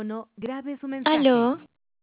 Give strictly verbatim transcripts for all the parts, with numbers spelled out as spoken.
No, grabe su mensaje. ¿Aló?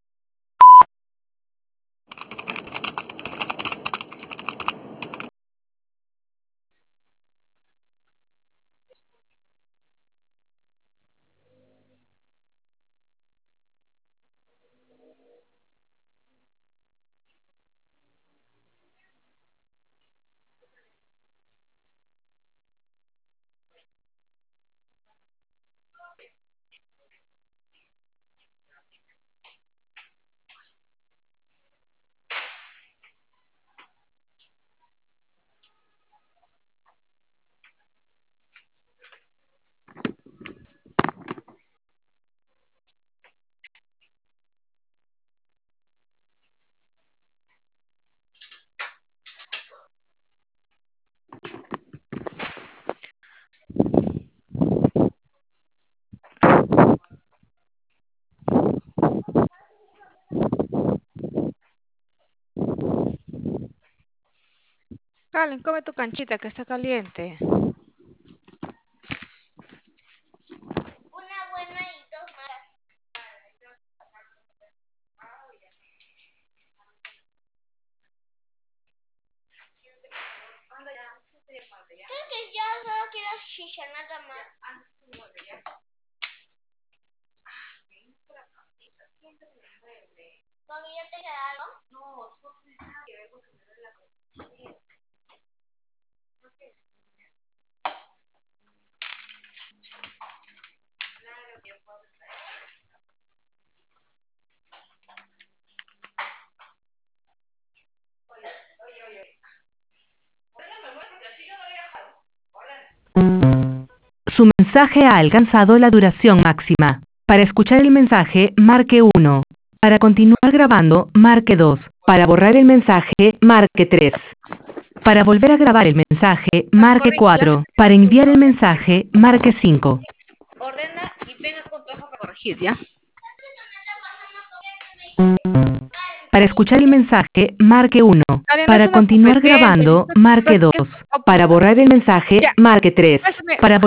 Calen, come tu canchita que está caliente. Una buena y dos malas. Creo que yo solo quiero chicha, nada más. ¿Porque yo te queda algo? No, tú no tienes nada que ver porque me duele la cabeza. Claro que puedo traer. Oye, oye, oye. Ahora me muero porque así yo no voy a dejar. Su mensaje ha alcanzado la duración máxima. Para escuchar el mensaje, marque uno. Para continuar grabando, marque dos. Para borrar el mensaje, marque tres. Para volver a grabar el mensaje, marque cuatro. Para enviar el mensaje, marque cinco. Ordena y venga con tu hoja para corregir, ¿ya? Para escuchar el mensaje, marque uno. Karen, no es Para una continuar competencia, grabando, necesito- marque dos. Para borrar el mensaje, Ya. marque tres. Pásame. Para